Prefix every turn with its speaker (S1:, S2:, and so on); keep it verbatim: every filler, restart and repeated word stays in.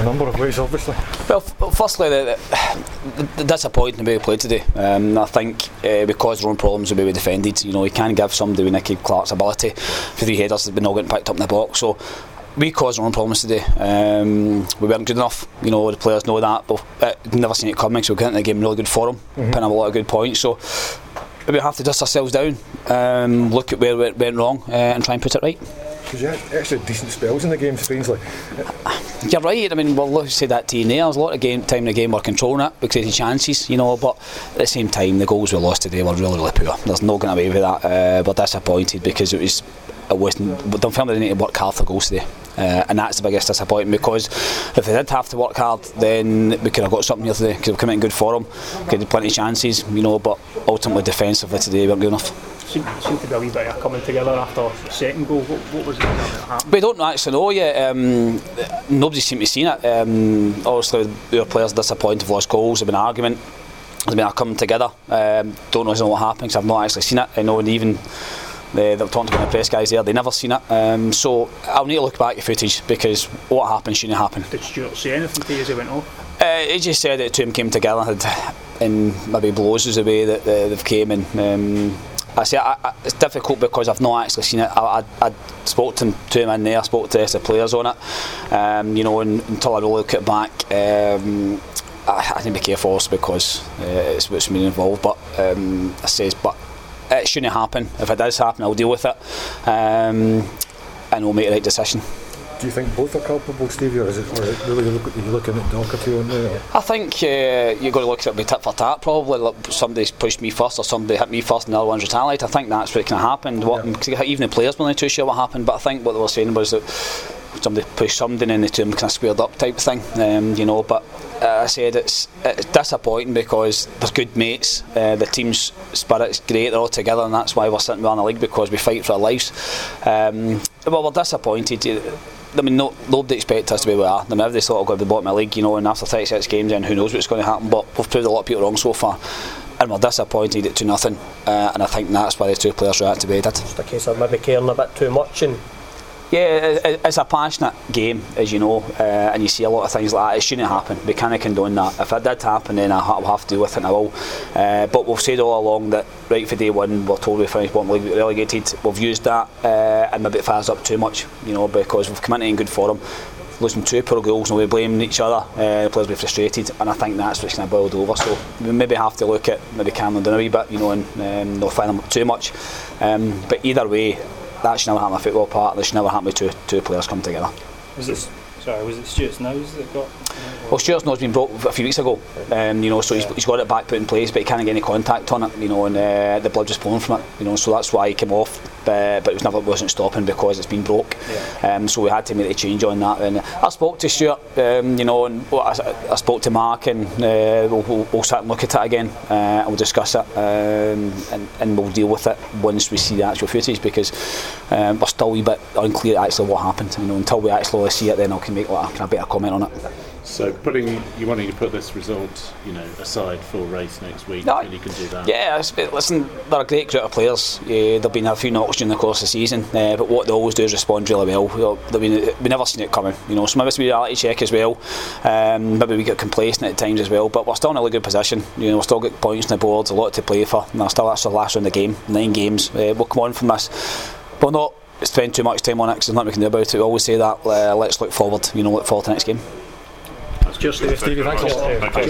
S1: a number of ways, obviously.
S2: Well, f- firstly, the, the, the disappointing way we played today. Um, I think uh, we caused our own problems the way we defended. You know, you can't give somebody with Nicky Clark's ability for three headers that been not getting picked up in the box. So we caused our own problems today. Um, we weren't good enough. You know, the players know that. But uh, never seen it coming. So we got into the game really good for them, mm-hmm. putting up a lot of good points. So we have to dust ourselves down, um, look at where we went wrong, uh, and try and put it right.
S1: Because you had actually decent spells in the game, strangely.
S2: You're right. I mean, well, let's say that to you there. There's a lot of game time in the game we're controlling it, we created chances, you know. But at the same time, the goals we lost today were really, really poor. There's no getting away with that. Uh, we're disappointed because it was, it wasn't. We don't feel they need to work hard for goals today, uh, and that's the biggest disappointment. Because if they did have to work hard, then we could have got something here today. Because we come in good form, could have plenty of chances, you know. But ultimately, defensively today, we weren't good enough.
S3: Seemed, seemed to be a wee bit of coming together after the second goal. What, what was it that happened?
S2: We don't actually know yet. Um, nobody seemed to have seen it. Um, obviously, our players are disappointed, have lost goals, there's been an argument, there's been a coming together. Um, don't know what happened because I've not actually seen it. I know, and even they, they're talking to the press guys there, they never seen it. Um, so I'll need to look back at the footage because what happened shouldn't happen.
S3: Did Stuart say anything to you as he went off?
S2: Uh, he just said that the two of them came together, and maybe blows was the way that uh, they've came in. Um, I say I, I, it's difficult because I've not actually seen it. I, I, I spoke to two of them in there, spoke to the rest of the players on it. Um, you know, and, until I really look it back, um, I, I need to be careful also because uh, it's what's been involved. But um, I says, but it shouldn't happen. If it does happen, I'll deal with it, um, and we'll make the right decision.
S1: Do you think both are culpable, Stevie, or is it, or is it really look, are you looking at Docherty on there?
S2: I think uh, you've got to look at it with tit for tat, probably. Like somebody's pushed me first or somebody hit me first and the other one's retaliated. I think that's what kind of happened. What, yeah. Even the players weren't really too sure what happened, but I think what they were saying was that somebody pushed somebody and the two of them kind of squared up type thing, um, you know. But uh, I said it's, it's disappointing because they're good mates, uh, the team's spirit's great, they're all together, and that's why we're sitting well in the league, because we fight for our lives. Um, well, we're disappointed. I mean, no, nobody expects us to be where we are. I mean, everybody thought we'll go to the bottom of the league, you know, and after thirty-six games, then who knows what's going to happen. But we've proved a lot of people wrong so far, and we're disappointed at two nothing. Uh, and I think that's why the two players reacted to bed.
S4: Just a case of maybe caring a bit too much. And
S2: yeah, it's a passionate game, as you know, uh, and you see a lot of things like that. It shouldn't happen. We can't condone that. If it did happen, then I'll have to deal with it, and I will. Uh, but we've said all along that right for day one, we're told we finished bottom league relegated. We've used that, uh, and maybe it fires up too much, you know, because we've come into in good form. Losing two poor goals, and we blaming each other. Uh, the players will be frustrated, and I think that's what's kind of boiled over. So we maybe have to look at maybe calming down a wee bit, you know, and um, not fire them up too much. Um, but either way, that should never happen in a football part. That should never happen with two two players come together.
S3: Was it, sorry, was it Stuart Snows that got?
S2: Well, Stuart's nose been broke a few weeks ago, um, you know, so he's, he's got it back put in place, but he can't get any contact on it, you know, and uh, the blood just flowing from it, you know, so that's why he came off. Uh, but it was never wasn't stopping because it's been broke. Yeah. Um, so we had to make a change on that. And I spoke to Stuart, um, you know, and well, I, I spoke to Mark, and uh, we'll, we'll, we'll sit and look at it again, uh, and we'll discuss it, um, and, and we'll deal with it once we see the actual footage, because um, we're still a wee bit unclear actually what happened. You know, until we actually see it, then I can make like, a better comment on it.
S5: So, putting you wanting to put this result, you know, aside for a race next week,
S2: no,
S5: and you can do that.
S2: Yeah, listen, they're a great group of players. Yeah, there've been a few knocks during the course of the season, uh, but what they always do is respond really well. We've never seen it coming, you know. So maybe it's a reality check as well. Um, maybe we get complacent at times as well, but we're still in a really good position. You know, we've still got points on the board, a lot to play for, and we're still that's the last round of the game, nine games. Uh, we'll come on from this, but not spend too much time on it because there's nothing we can do about it. We always say that. Uh, let's look forward. You know, look forward to the next game.
S3: Cheers, Stevie.
S1: Stevie, thanks a lot.